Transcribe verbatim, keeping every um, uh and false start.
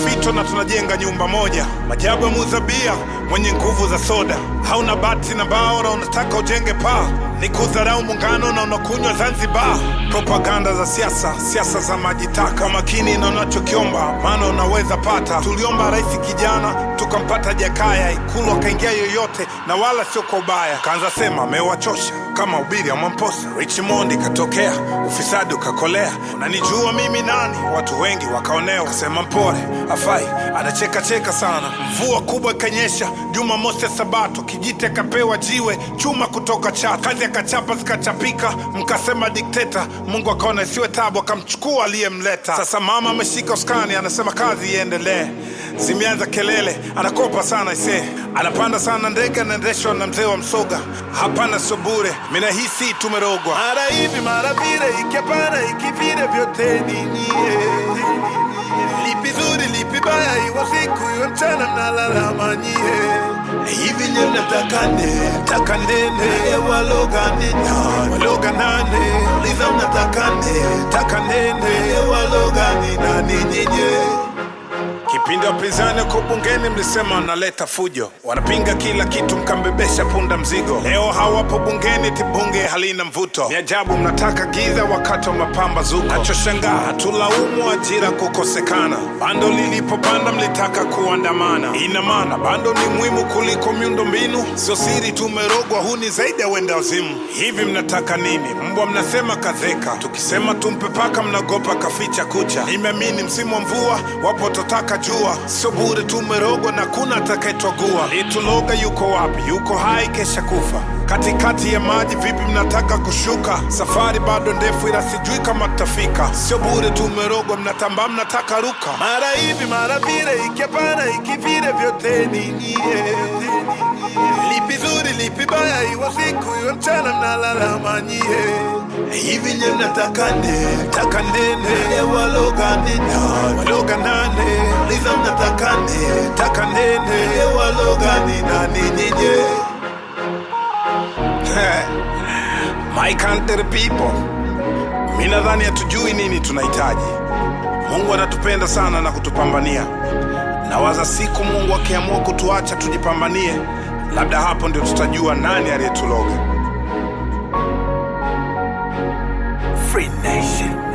fito na tunajenga nyumba moja. Majabu ya muzabia mwenye nguvu za soda. Hauna bati na bao na unataka ujenge paa. Ni kudharau muungano na unakunywa Zanzibar. Propaganda za siasa, siasa za majitaka. Makini na unachokiomba, maana unaweza pata. Tuliomba rais kijana, tukampata Jakaya. Ikulu akaingia yoyote na wala sio kwa ubaya. Kaanza sema amewachosha kama ubiri ya Mwamposa. Richmond katokea, ufisadi ukakolea. Unanijua mimi nani? Watu wengi wakaonewa. Kasema mpore, afai, anacheka cheka sana. Mvua kubwa ikanyesha, Jumamosi ya Sabato. Kijite kapewa jiwe, chuma kutoka Chato. Kazi akachapa zikachapika, mkasema dikteta. Mungu akaona isiwe tabu, akamchukua aliyemleta. Sasa mama ameshika uskani, anasema kazi iendelee. Zimeanza kelele, anakopa sana ise. Anapanda sana ndege, anaendeshwa na mzee wa Msoga. Hapana sio bure, mina hisi tumerogwa. Mara hivi mara vile, ikiapana ikivile vyote ninie. Lipi zuri lipi baya, iwa siku iwa mchana mnalalama nyie. Hivi nye mnatakane, takanene. Walogane na, waloga nane. Liza mnatakane, takanene. Walogane na ninye. Kipindi wapinzani kwa bungeni mlisema wanaleta fujo. Wanapinga kila kitu mkambebesha punda mzigo. Leo hawapo bungeni, tibunge halina mvuto. Ni ajabu mnataka giza wakati wa mapambazuko. Nachoshangaa hatulaumu ajira kukosekana. Bando lilipopanda mlitaka kuandamana. Ina maana bando ni muhimu kuliko miundo mbinu. Sio siri tumerogwa, huni zaidi ya wenda wazimu. Hivi mnataka nini? Mbwa mnasema kazeka. Tukisema tumpe paka mnagopa kaficha kucha. Nimeamini msimu wa mvua wapo totaka jua. Sio bure tumerogwa na kuna atakayetwagua. Lituloga yuko wapi? Yuko hai kesha kufa. Katikati ya maji vipi mnataka kushuka? Safari bado ndefu ila sijui kama tutafika. Sio bure tumerogwa, mnatamba mnataka ruka. Mara hivi mara vile, ikiapana ikivile vyote ninie. Lipi zuri lipi baya, iwa siku iwa mchana mnalalama nyie. Hivi nye mnatakane, takanene. Walogane na, waloga nane. Liza mnatakane, takanene. Walogane na ninye. My country people, mimi nadhani hatujui nini tunahitaji. Mungu anatupenda sana na kutupambania. Nawaza siku Mungu akiamua kutuacha tujipambanie, labda hapo ndio tutajua nani aliyetuloga. Free Nation.